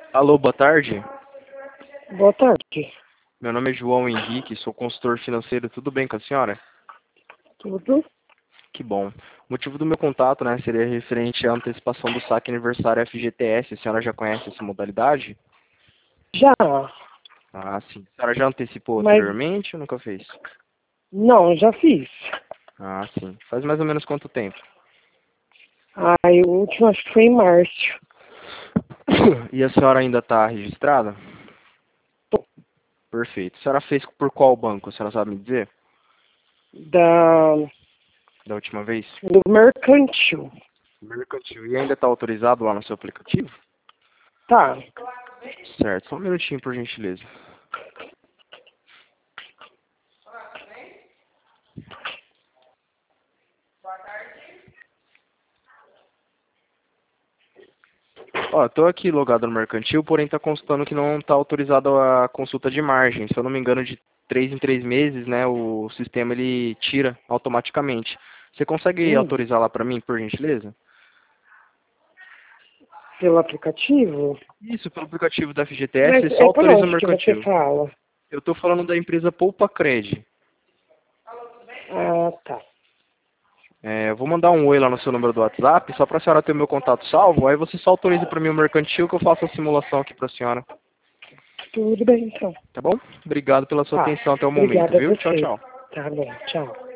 Alô, boa tarde. Boa tarde. Meu nome é João Henrique, sou consultor financeiro. Tudo bem com a senhora? Tudo? Que bom. O motivo do meu contato, né, seria referente à antecipação do saque aniversário FGTS. A senhora já conhece essa modalidade? Já, Ah, sim. A senhora já antecipou mas anteriormente ou nunca fez? não, já fiz. Ah, sim. Faz mais ou menos quanto tempo? O último acho que foi em março. E a senhora ainda está registrada? Perfeito. A senhora fez por qual banco? A senhora sabe me dizer? Da, Da última vez? do mercantil. Mercantil. E ainda está autorizado lá no seu aplicativo? Tá. Certo. Só um minutinho, por gentileza. Ó, tô aqui logado no Mercantil, porém tá constando que não tá autorizado a consulta de margem. Se eu não me engano, de 3 em 3 meses, né, o sistema ele tira automaticamente. Você consegue Hum, autorizar lá para mim, por gentileza? pelo aplicativo? Isso, pelo aplicativo da FGTS, Mas você só é por autoriza o onde que você Mercantil. fala? Eu tô falando da empresa Poupa Cred. Ah, tá. Eu vou mandar um oi lá no seu número do WhatsApp, só pra senhora ter o meu contato salvo, aí você só autoriza para mim o Mercantil que eu faço a simulação aqui pra senhora. Tudo bem, então. Tá bom? Obrigado pela sua Tá. atenção até o momento, Obrigada a viu? Tchau, você. tchau. Tá bom, tchau.